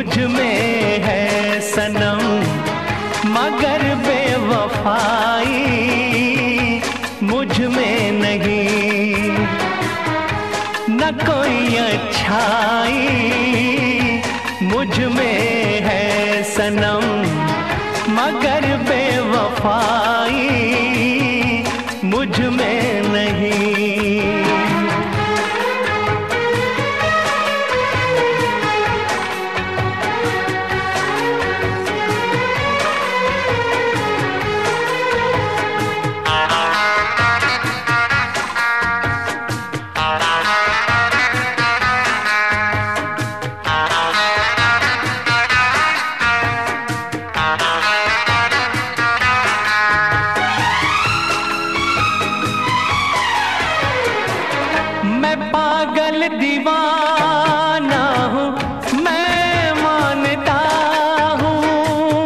मुझ में है सनम मगर बेवफाई मुझ में नहीं। न कोई अच्छाई मुझ में है सनम मगर बेवफाई मुझ में नहीं। पागल दीवाना हूँ मैं मानता हूँ।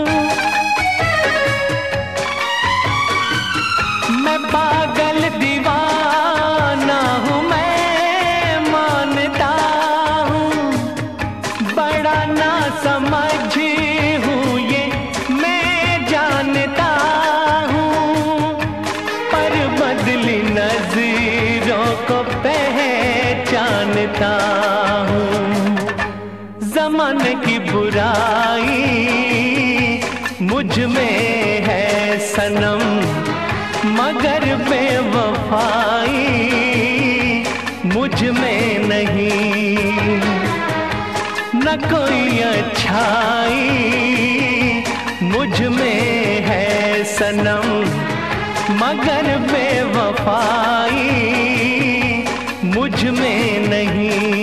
मैं पागल दीवाना हूँ मैं मानता हूँ। बड़ा ना समझ हूँ ये मैं जानता हूँ। पर बदली नजरों को जानता हूँ। ज़माने की बुराई मुझ में है सनम मगर बेवफाई मुझ में नहीं। न कोई अच्छाई मुझ में है सनम मगर बेवफाई मुझ में नहीं।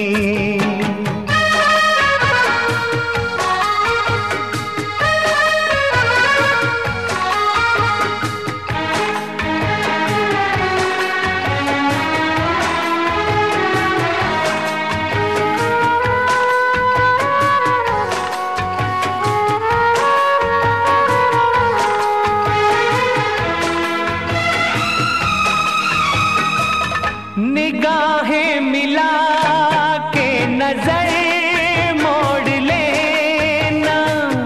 निगाहें मिला के नजर मोड़ लेना।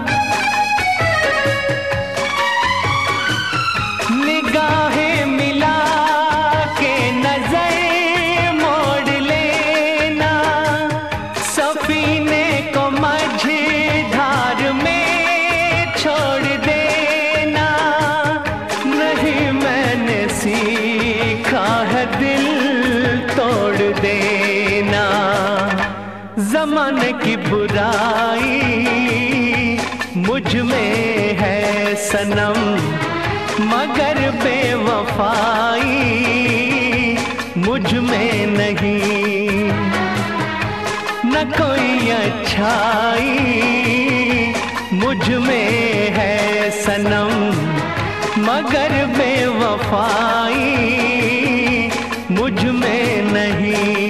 निगाहें मिला के नजर मोड़ लेना। सफीने को मझधार में छोड़ देना। नहीं मैंने सीखा है दिल तोड़ देना। ज़माने की बुराई मुझ में है सनम मगर बेवफाई मुझ में नहीं। न कोई अच्छाई मुझ में है सनम मगर बेवफाई मुझ में नहीं।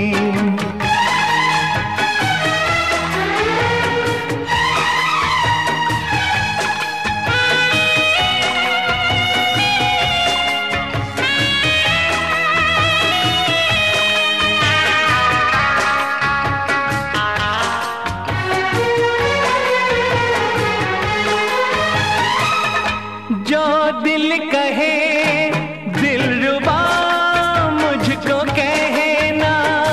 जो दिल कहे दिलरुबा मुझको कहना।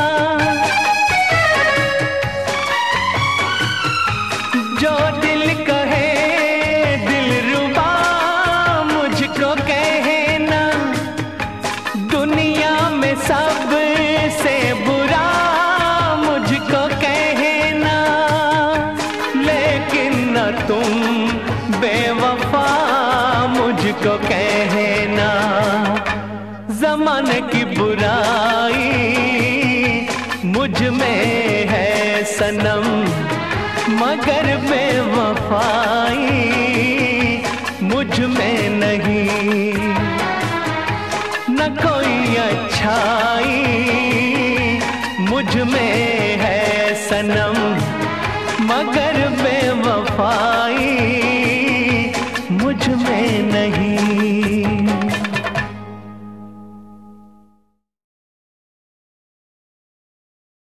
जो दिल कहे दिलरुबा मुझको कहना। दुनिया में सबसे बुरा मुझको कहना। लेकिन न तुम बेवफा मुझको कहना। ज़माने की बुराई मुझ में है सनम मगर बेवफाई मुझ में नहीं। न कोई अच्छाई मुझ में है सनम मगर